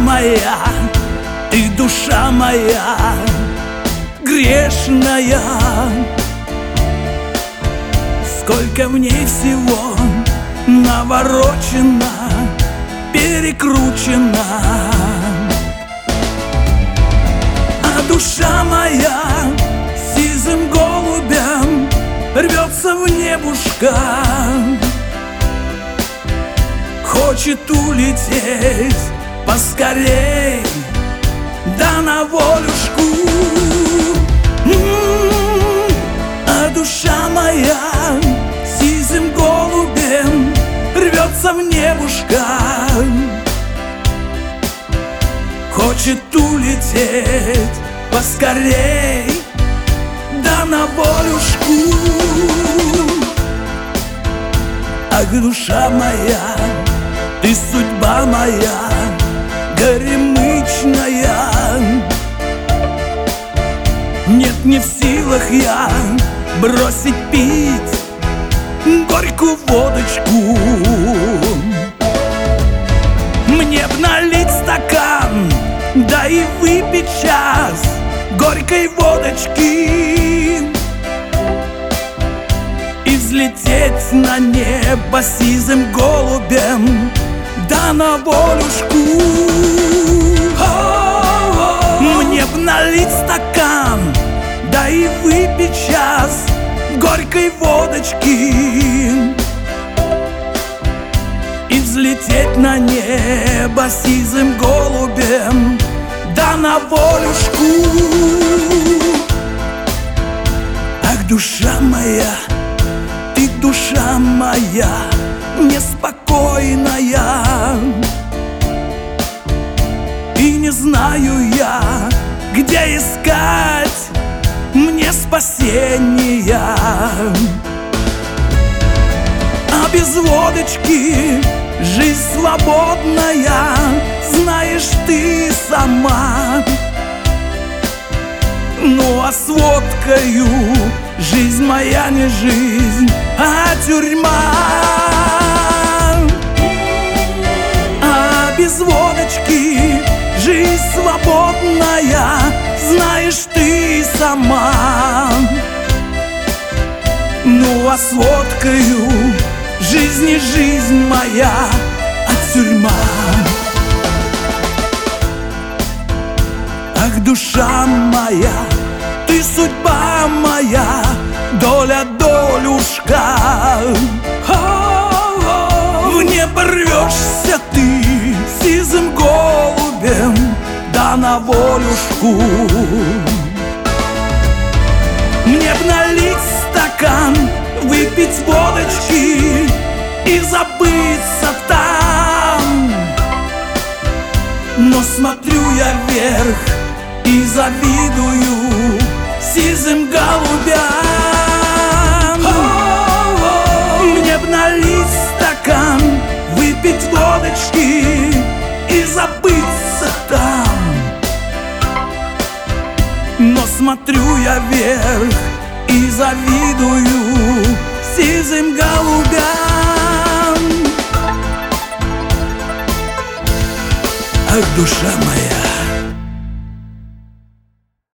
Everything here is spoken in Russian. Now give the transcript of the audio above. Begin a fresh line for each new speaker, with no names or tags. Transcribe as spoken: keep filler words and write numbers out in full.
моя, ты душа моя грешная. Сколько в ней всего наворочено, перекручено. А душа моя сизым голубем рвется в небушка, хочет улететь поскорей, да на волюшку. М-м-м, а душа моя сизым голубем рвется в небушка, хочет улететь поскорей, да на волюшку. Ах, душа моя, ты судьба моя горемычная. Нет, не в силах я бросить пить горькую водочку. Мне б налить стакан, да и выпить час горькой водочки, и взлететь на небо сизым голубем, да на волюшку. Мне б налить стакан, да и выпить час горькой водочки, и взлететь на небо сизым голубем, да на волюшку. Ах, душа моя, ты душа моя неспокойная, и не знаю я, где искать мне спасения. А без водочки жизнь свободная, знаешь ты сама. Ну а с водкою жизнь моя не жизнь, а тюрьма. А без водочки жизнь свободная, знаешь ты сама. Ну а с водкою жизнь не жизнь моя, а тюрьма. Ах, душа моя, ты судьба моя, доля долюшка. В небо рвешься ты сизым голубем, да на волюшку. Мне б налить стакан, выпить водочки и забыться там. Но смотрю я вверх и завидую сизым голубям. Мне б налить стакан, выпить водочки и забыться там. Но смотрю я вверх и завидую сизым голубям. Ах, душа моя,